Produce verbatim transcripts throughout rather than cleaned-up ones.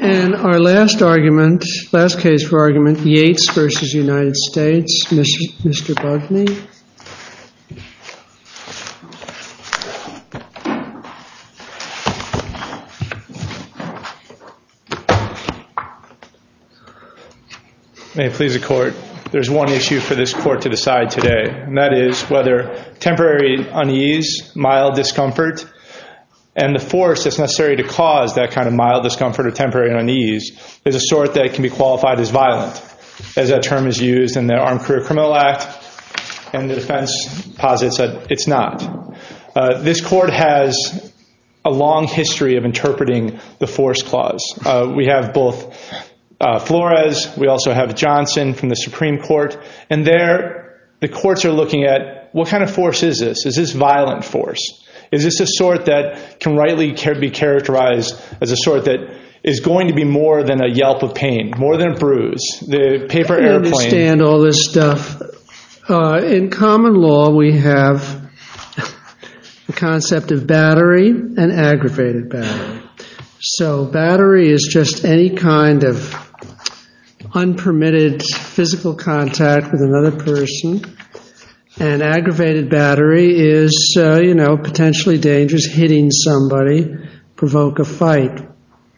And our last argument, last case for argument, Yates versus United States. Mister Bugney. May it please the Court, there's one issue for this Court to decide today, and that is whether temporary unease, mild discomfort, and the force that's necessary to cause that kind of mild discomfort or temporary unease is a sort that can be qualified as violent, as that term is used in the Armed Career Criminal Act, and the defense posits that it's not. Uh, this Court has a long history of interpreting the force clause. Uh, we have both uh, Flores, we also have Johnson from the Supreme Court, and there the courts are looking at what kind of force is this? Is this violent force? Is this a sort that can rightly be characterized as a sort that is going to be more than a yelp of pain, more than a bruise? The paper I airplane. I understand all this stuff. Uh, in common law, we have the concept of battery and aggravated battery. So battery is just any kind of unpermitted physical contact with another person. And aggravated battery is, uh, you know, potentially dangerous, hitting somebody, provoke a fight.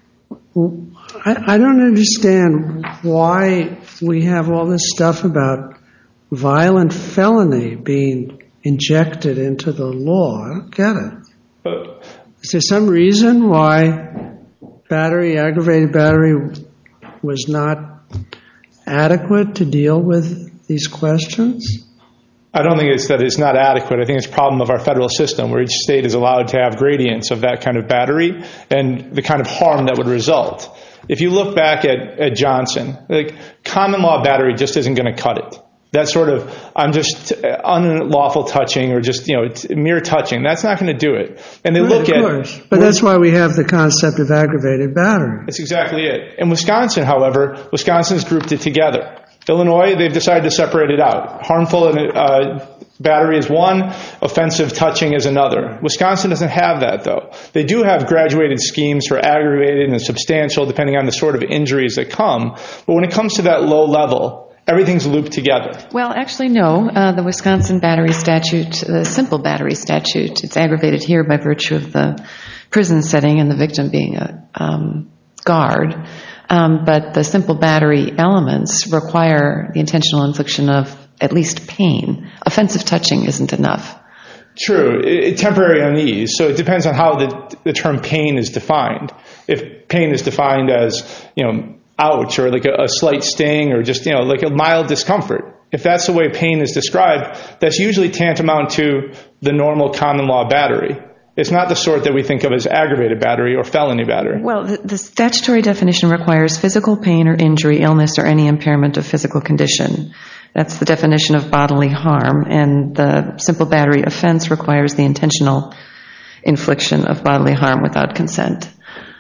I, I don't understand why we have all this stuff about violent felony being injected into the law. I don't get it. Is there some reason why battery, aggravated battery, was not adequate to deal with these questions? I don't think it's that it's not adequate. I think it's a problem of our federal system where each state is allowed to have gradients of that kind of battery and the kind of harm that would result. If you look back at, at Johnson, like common law battery just isn't going to cut it. That sort of, I'm just unlawful touching or just, you know, mere touching. That's not going to do it. And they right, look of at... course. But that's why we have the concept of aggravated battery. That's exactly it. In Wisconsin, however, Wisconsin's grouped it together. Illinois, they've decided to separate it out. Harmful uh, battery is one, offensive touching is another. Wisconsin doesn't have that, though. They do have graduated schemes for aggravated and substantial, depending on the sort of injuries that come. But when it comes to that low level, everything's looped together. Well, actually, no. Uh, the Wisconsin battery statute, the simple battery statute, it's aggravated here by virtue of the prison setting and the victim being a um, guard. Um, but the simple battery elements require the intentional infliction of at least pain. Offensive touching isn't enough. True. It, it, temporary unease. So it depends on how the, the term pain is defined. If pain is defined as, you know, ouch or like a, a slight sting or just, you know, like a mild discomfort. If that's the way pain is described, that's usually tantamount to the normal common law battery. It's not the sort that we think of as aggravated battery or felony battery. Well, the, the statutory definition requires physical pain or injury, illness, or any impairment of physical condition. That's the definition of bodily harm, and the simple battery offense requires the intentional infliction of bodily harm without consent.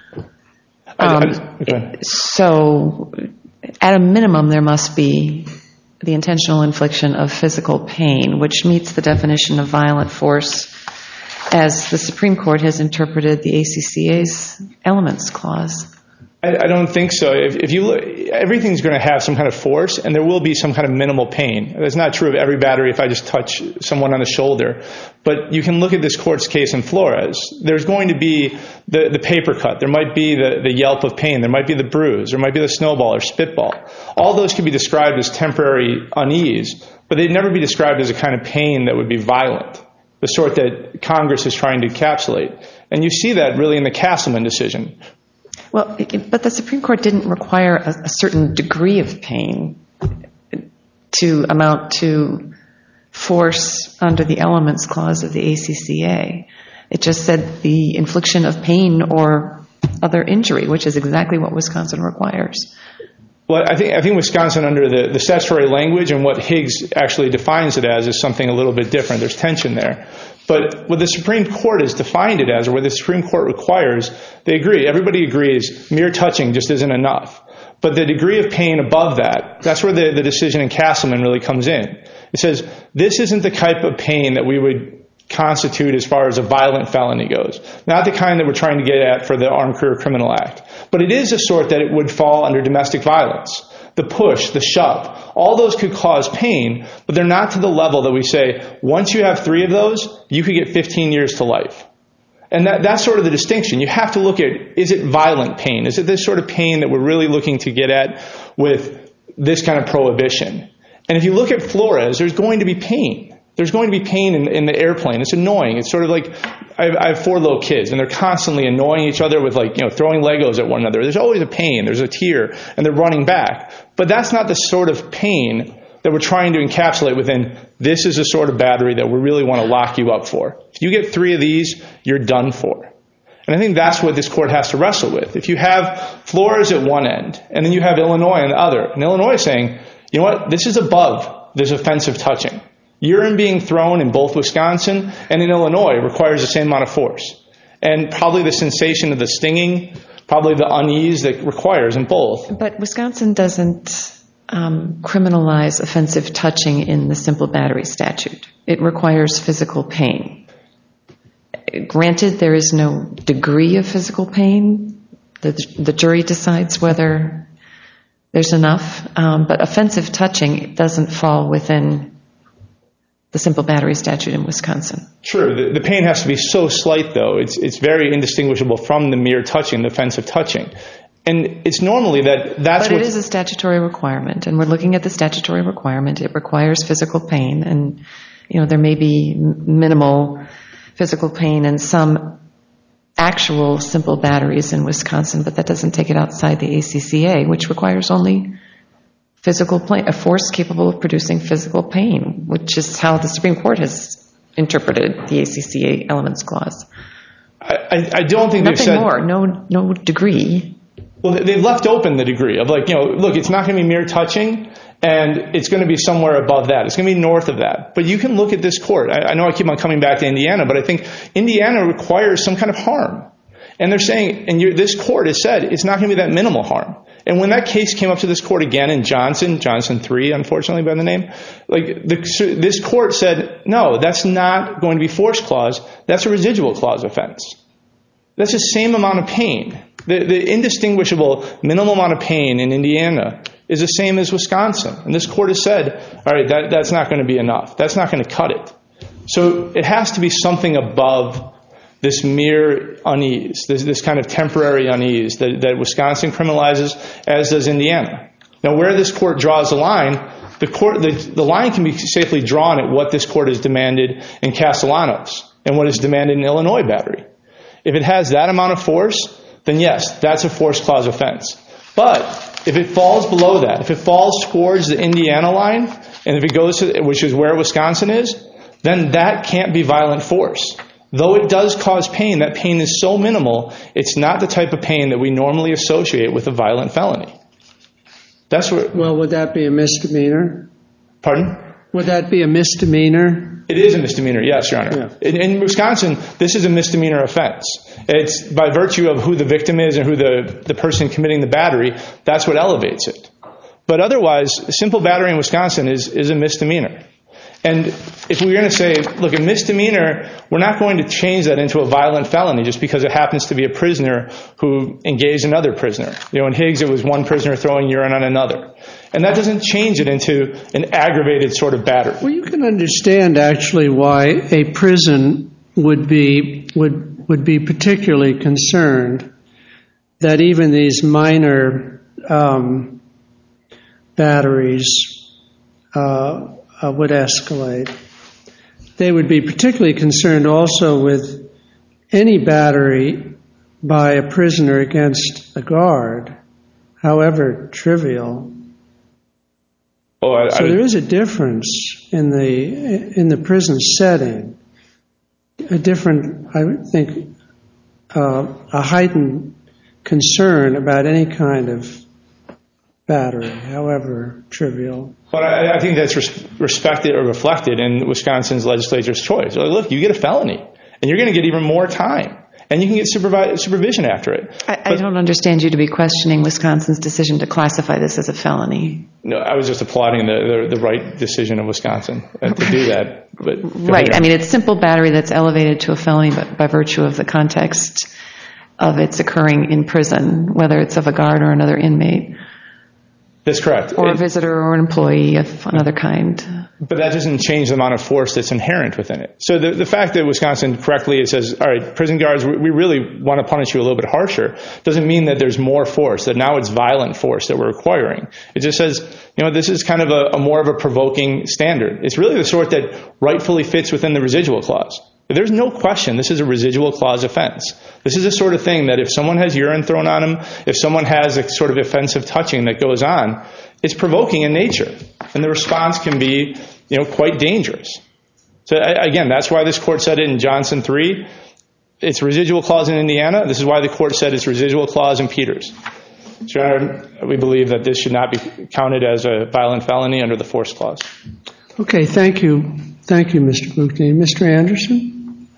Um, I, I, okay. So, at a minimum, there must be the intentional infliction of physical pain, which meets the definition of violent force as the Supreme Court has interpreted the A C C A's elements clause. I, I don't think so. If, if you look, everything's going to have some kind of force, and there will be some kind of minimal pain. That's not true of every battery if I just touch someone on the shoulder. But you can look at this court's case in Flores. There's going to be the, the paper cut. There might be the, the yelp of pain. There might be the bruise. There might be the snowball or spitball. All those could be described as temporary unease, but they'd never be described as a kind of pain that would be violent, the sort that Congress is trying to encapsulate. And you see that really in the Castleman decision. Well, but the Supreme Court didn't require a, a certain degree of pain to amount to force under the elements clause of the A C C A. It just said the infliction of pain or other injury, which is exactly what Wisconsin requires. Well, I think I think Wisconsin, under the, the statutory language and what Higgs actually defines it as, is something a little bit different. There's tension there. But what the Supreme Court has defined it as, or what the Supreme Court requires, they agree. Everybody agrees mere touching just isn't enough. But the degree of pain above that, that's where the, the decision in Castleman really comes in. It says, this isn't the type of pain that we would constitute as far as a violent felony goes. Not the kind that we're trying to get at for the Armed Career Criminal Act. But it is a sort that it would fall under domestic violence. The push, the shove, all those could cause pain, but they're not to the level that we say, once you have three of those, you could get fifteen years to life. And that, that's sort of the distinction. You have to look at, is it violent pain? Is it this sort of pain that we're really looking to get at with this kind of prohibition? And if you look at Flores, there's going to be pain. There's going to be pain in, in the airplane. It's annoying. It's sort of like, I have, I have four little kids, and they're constantly annoying each other with, like, you know, throwing Legos at one another. There's always a pain. There's a tear, and they're running back. But that's not the sort of pain that we're trying to encapsulate within, this is a sort of battery that we really want to lock you up for. If you get three of these, you're done for. And I think that's what this court has to wrestle with. If you have Flores at one end, and then you have Illinois on the other, and Illinois is saying, you know what, this is above this offensive touching. Urine being thrown in both Wisconsin and in Illinois requires the same amount of force. And probably the sensation of the stinging, probably the unease that requires in both. But Wisconsin doesn't um, criminalize offensive touching in the simple battery statute. It requires physical pain. Granted, there is no degree of physical pain. The, the jury decides whether there's enough. Um, but offensive touching doesn't fall within the simple battery statute in Wisconsin. Sure. The, the pain has to be so slight, though. It's it's very indistinguishable from the mere touching, the offensive touching. And it's normally that that's But what... it is a statutory requirement, and we're looking at the statutory requirement. It requires physical pain, and, you know, there may be minimal physical pain in some actual simple batteries in Wisconsin, but that doesn't take it outside the A C C A, which requires only physical pain, a force capable of producing physical pain, which is how the Supreme Court has interpreted the A C C A elements clause. I, I, I don't think Nothing they've said... more, no, no degree. Well, they've left open the degree of, like, you know, look, it's not going to be mere touching, and it's going to be somewhere above that. It's going to be north of that. But you can look at this court. I, I know I keep on coming back to Indiana, but I think Indiana requires some kind of harm. And they're saying, and you, this court has said, it's not going to be that minimal harm. And when that case came up to this court again in Johnson, Johnson three, unfortunately by the name, like the, this court said, no, that's not going to be force clause. That's a residual clause offense. That's the same amount of pain. The, the indistinguishable minimal amount of pain in Indiana is the same as Wisconsin. And this court has said, all right, that, that's not going to be enough. That's not going to cut it. So it has to be something above this mere unease, this, this kind of temporary unease that, that Wisconsin criminalizes, as does Indiana. Now, where this court draws the line, the, court, the, the line can be safely drawn at what this court has demanded in Castellanos and what is demanded in Illinois battery. If it has that amount of force, then yes, that's a force clause offense. But if it falls below that, if it falls towards the Indiana line, and if it goes to, which is where Wisconsin is, then that can't be violent force. Though it does cause pain, that pain is so minimal, it's not the type of pain that we normally associate with a violent felony. That's what. Well, would that be a misdemeanor? Pardon? Would that be a misdemeanor? It is a misdemeanor, yes, Your Honor. Yeah. In, in Wisconsin, this is a misdemeanor offense. It's by virtue of who the victim is and who the, the person committing the battery, that's what elevates it. But otherwise, simple battery in Wisconsin is, is a misdemeanor. And if we're going to say, look, a misdemeanor, we're not going to change that into a violent felony just because it happens to be a prisoner who engaged another prisoner. You know, in Higgs, it was one prisoner throwing urine on another. And that doesn't change it into an aggravated sort of battery. Well, you can understand, actually, why a prison would be would would be particularly concerned that even these minor um, batteries uh, uh, would escalate. They would be particularly concerned also with any battery by a prisoner against a guard, however trivial. Oh, I, so I, there is a difference in the in the prison setting. A different, I would think, uh, a heightened concern about any kind of battery, however trivial. But I, I think that's res- respected or reflected in Wisconsin's legislature's choice. Like, look, you get a felony, and you're going to get even more time. and you can get supervi- supervision after it. I, I don't understand you to be questioning Wisconsin's decision to classify this as a felony. No, I was just applauding the, the, the right decision of Wisconsin uh, to do that. But right. I mean, it's simple battery that's elevated to a felony by, by virtue of the context of its occurring in prison, whether it's of a guard or another inmate. That's correct. Or it, a visitor or an employee of another kind. But that doesn't change the amount of force that's inherent within it. So the, the fact that Wisconsin correctly it says, all right, prison guards, we, we really want to punish you a little bit harsher, doesn't mean that there's more force, that now it's violent force that we're requiring. It just says, you know, this is kind of a, a more of a provoking standard. It's really the sort that rightfully fits within the residual clause. There's no question this is a residual clause offense. This is the sort of thing that if someone has urine thrown on them, if someone has a sort of offensive touching that goes on, it's provoking in nature. And the response can be, you know, quite dangerous. So again, that's why this court said it in Johnson three. It's residual clause in Indiana. This is why the court said it's residual clause in Peters. So, Your Honor, we believe that this should not be counted as a violent felony under the force clause. Okay, thank you. Thank you, Mister Bouknier. Mister Anderson?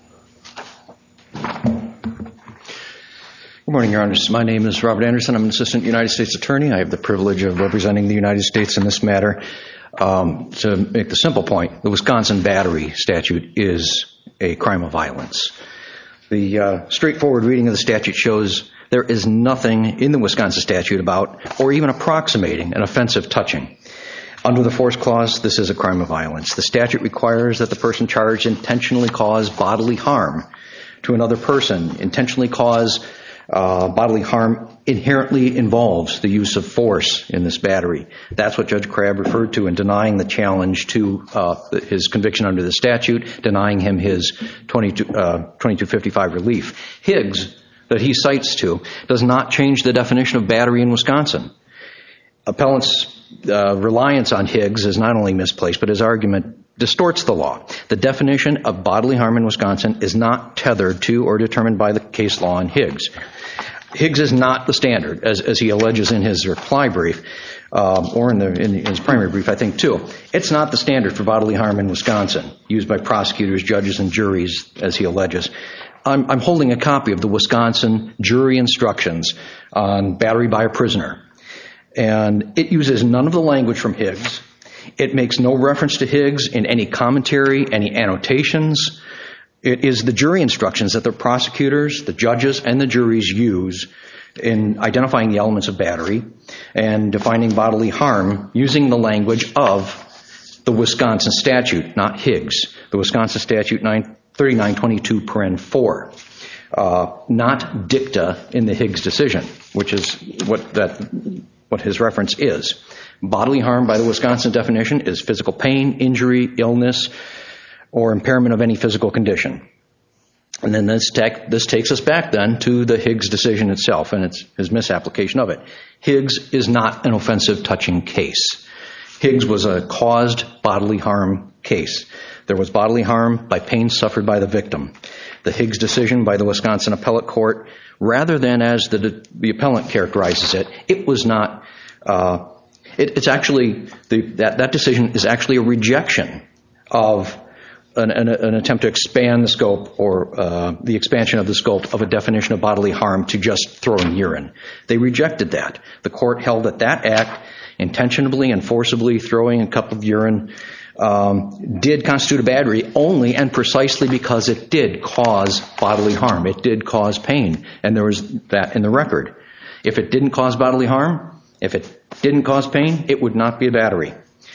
Good morning, Your Honor. My name is Robert Anderson. I'm an assistant United States attorney. I have the privilege of representing the United States in this matter. Um, to make the simple point, the Wisconsin battery statute is a crime of violence. The uh, straightforward reading of the statute shows there is nothing in the Wisconsin statute about or even approximating an offensive touching. Under the force clause, this is a crime of violence. The statute requires that the person charged intentionally cause bodily harm to another person. Intentionally cause Uh, bodily harm inherently involves the use of force in this battery. That's what Judge Crabb referred to in denying the challenge to uh, his conviction under the statute, denying him his twenty-two fifty-five relief. Higgs, that he cites to, does not change the definition of battery in Wisconsin. Appellant's uh, reliance on Higgs is not only misplaced, but his argument distorts the law. The definition of bodily harm in Wisconsin is not tethered to or determined by the case law in Higgs. Higgs is not the standard, as, as he alleges in his reply brief, um, or in, the, in his primary brief, I think, too. It's not the standard for bodily harm in Wisconsin, used by prosecutors, judges, and juries, as he alleges. I'm, I'm holding a copy of the Wisconsin jury instructions on battery by a prisoner, and it uses none of the language from Higgs. It makes no reference to Higgs in any commentary, any annotations. It is the jury instructions that the prosecutors, the judges, and the juries use in identifying the elements of battery and defining bodily harm using the language of the Wisconsin statute, not Higgs. The Wisconsin statute thirty-nine twenty-two paren four, uh, not dicta in the Higgs decision, which is what that what his reference is. Bodily harm by the Wisconsin definition is physical pain, injury, illness, or impairment of any physical condition. And then this, tech, this takes us back then to the Higgs decision itself and its his misapplication of it. Higgs is not an offensive touching case. Higgs was a caused bodily harm case. There was bodily harm by pain suffered by the victim. The Higgs decision by the Wisconsin Appellate Court, rather than as the, the appellant characterizes it, it was not, uh, it, it's actually, the, that, that decision is actually a rejection of An, an, an attempt to expand the scope or uh, the expansion of the scope of a definition of bodily harm to just throwing urine. They rejected that. The court held that that act, intentionally and forcibly throwing a cup of urine, um, did constitute a battery only and precisely because it did cause bodily harm. It did cause pain, and there was that in the record. If it didn't cause bodily harm, if it didn't cause pain, it would not be a battery.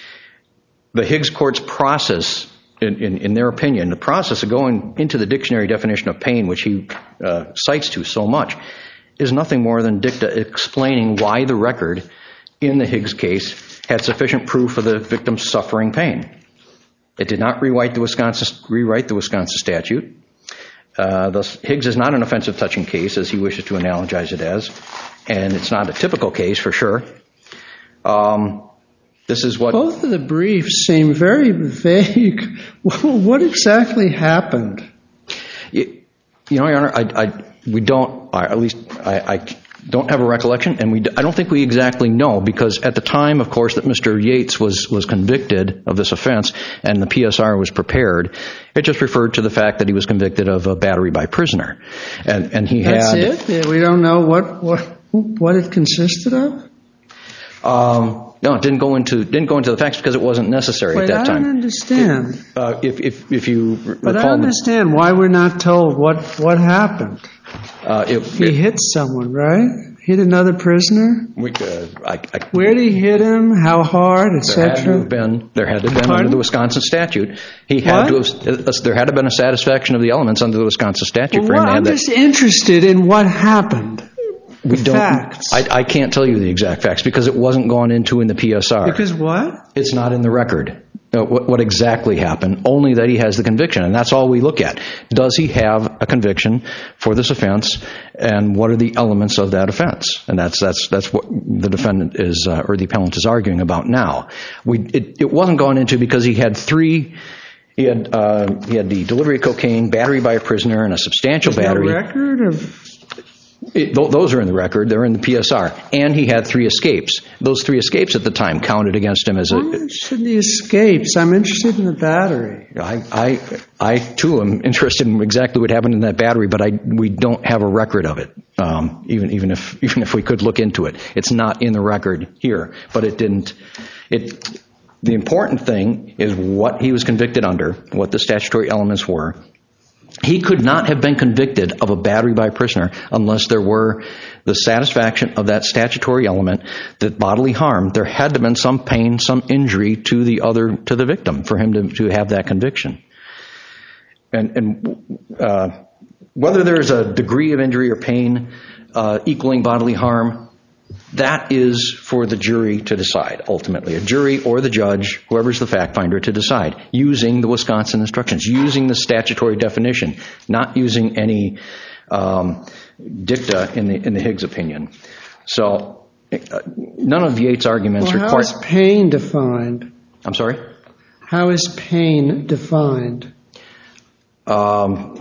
The Higgs court's process, In, in, in their opinion, the process of going into the dictionary definition of pain, which he uh, cites to so much, is nothing more than dicta explaining why the record in the Higgs case had sufficient proof of the victim's suffering pain. It did not rewrite the Wisconsin, rewrite the Wisconsin statute. Uh, thus, Higgs is not an offensive touching case, as he wishes to analogize it as, and it's not a typical case for sure. Um, This is what both of the briefs seem very vague. What exactly happened? You, you know, Your Honor, I, I, we don't, or at least I, I don't have a recollection, and we, I don't think we exactly know, because at the time, of course, that Mister Yates was, was convicted of this offense and the P S R was prepared, it just referred to the fact that he was convicted of a battery by prisoner. And, and he That's had... it? Yeah, we don't know what, what, what it consisted of? Um, no, it didn't go into didn't go into the facts because it wasn't necessary Wait, at that I time. don't understand. It, uh, if, if, if you recall... But I don't understand why we're not told what, what happened. Uh, it, He it, hit someone, right? Hit another prisoner? we, uh, I, I, Where did he hit him? How hard, et there had to cetera? have been, there had to have been Pardon? under the Wisconsin statute. He had What? to have, uh, there had to have been a satisfaction of the elements under the Wisconsin statute Well, for him what, to I'm have that. just interested in what happened. We the don't, facts. I, I can't tell you the exact facts because it wasn't gone into in the P S R. Because what? It's not in the record. Uh, what, what exactly happened? Only that he has the conviction, and that's all we look at. Does he have a conviction for this offense, and what are the elements of that offense? And that's that's that's what the defendant is, uh, or the appellant is arguing about now. We it, it wasn't gone into because he had three. He had uh, he had the delivery of cocaine, battery by a prisoner, and a substantial There's battery. no record of... It, th- those are in the record. They're in the P S R. And he had three escapes. Those three escapes at the time counted against him as a... I'm interested in the escapes. I'm interested in the battery. I, I, I too am interested in exactly what happened in that battery, but I, we don't have a record of it. Um, even, even if, even if we could look into it, it's not in the record here. But it didn't. It. The important thing is what he was convicted under, what the statutory elements were. He could not have been convicted of a battery by a prisoner unless there were the satisfaction of that statutory element that bodily harm. There had to have been some pain, some injury to the other, to the victim for him to, to have that conviction. And, and uh, whether there's a degree of injury or pain uh, equaling bodily harm, that is for the jury to decide, ultimately. A jury or the judge, whoever's the fact finder, to decide, using the Wisconsin instructions, using the statutory definition, not using any um, dicta in the in the Higgs opinion. So uh, none of Yates' arguments Well, how require... is pain defined? I'm sorry? How is pain defined? Um,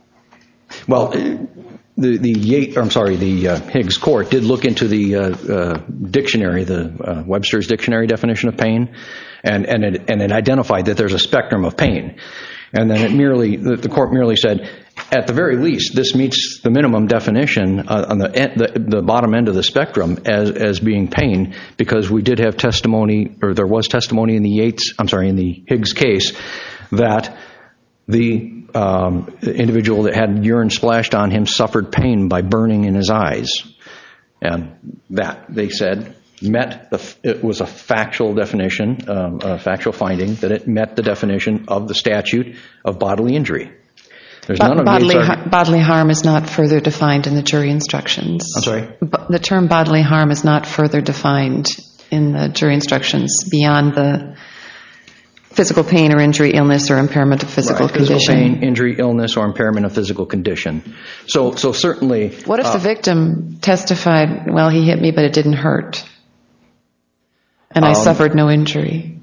well... The the Yates, or I'm sorry, the uh, Higgs court did look into the uh, uh, dictionary, the uh, Webster's dictionary definition of pain, and and it and it identified that there's a spectrum of pain, and then it merely the, the court merely said, at the very least, this meets the minimum definition uh, on the, the the bottom end of the spectrum as as being pain, because we did have testimony, or there was testimony in the Yates, I'm sorry, in the Higgs case, that the Um, individual that had urine splashed on him suffered pain by burning in his eyes. And that, they said, met, the, it was a factual definition, um, a factual finding, that it met the definition of the statute of bodily injury. There's Bo- none of bodily, Yates' ha- bodily harm is not further defined in the jury instructions. I'm sorry? B- the term bodily harm is not further defined in the jury instructions beyond the physical pain or injury, illness, or impairment of physical right. condition. Physical pain, injury, illness, or impairment of physical condition. So, so certainly... What if uh, the victim testified, well, he hit me, but it didn't hurt, and I um, suffered no injury?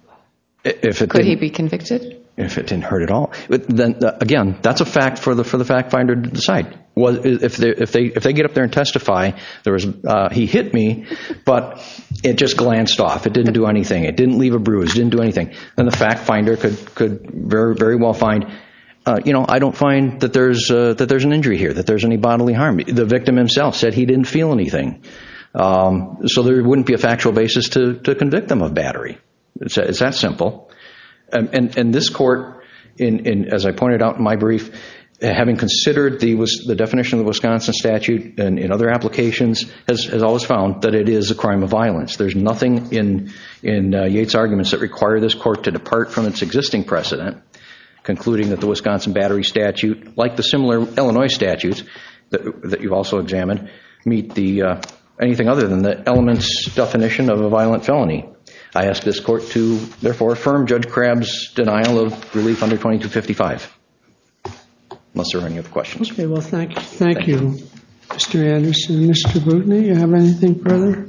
If it Could he didn't- be convicted? If it didn't hurt at all, but then uh, again, that's a fact for the for the fact finder to decide. Was if they if they if they get up there and testify, there was uh, he hit me, but it just glanced off. It didn't do anything. It didn't leave a bruise. Didn't do anything. Then the fact finder could could very very well find, uh, you know, I don't find that there's uh, that there's an injury here, that there's any bodily harm. The victim himself said he didn't feel anything, um, so there wouldn't be a factual basis to to convict them of battery. It's, it's that simple. Um, and, and this court, in, in, as I pointed out in my brief, having considered the, was, the definition of the Wisconsin statute and in other applications, has, has always found that it is a crime of violence. There's nothing in, in uh, Yates' arguments that require this court to depart from its existing precedent, concluding that the Wisconsin battery statute, like the similar Illinois statutes that, that you've also examined, meet the uh, anything other than the elements definition of a violent felony. I ask this court to, therefore, affirm Judge Crabb's denial of relief under twenty-two fifty-five. Unless there are any other questions. Okay, well, thank you, thank, thank you, you, Mister Anderson. Mister Bootney, you have anything further?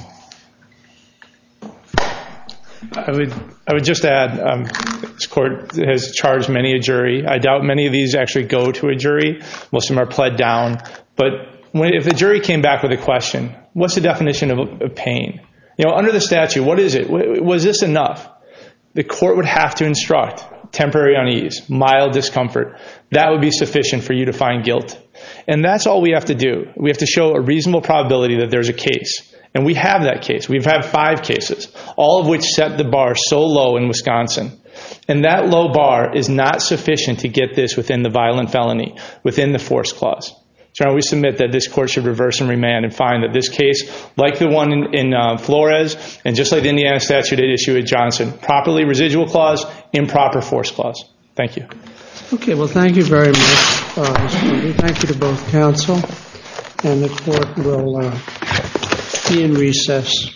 I would I would just add, um, this court has charged many a jury. I doubt many of these actually go to a jury. Most of them are pled down. But when, if the jury came back with a question, what's the definition of, of pain? You know, under the statute, what is it? Was this enough? The court would have to instruct temporary unease, mild discomfort. That would be sufficient for you to find guilt. And that's all we have to do. We have to show a reasonable probability that there's a case. And we have that case. We've had five cases, all of which set the bar so low in Wisconsin. And that low bar is not sufficient to get this within the violent felony, within the force clause. So we submit that this court should reverse and remand and find that this case, like the one in, in uh, Flores, and just like the Indiana statute at issue at Johnson, properly residual clause, improper force clause. Thank you. Okay, well, thank you very much, uh, Mister Bundy. Thank you to both counsel, and the court will uh, be in recess.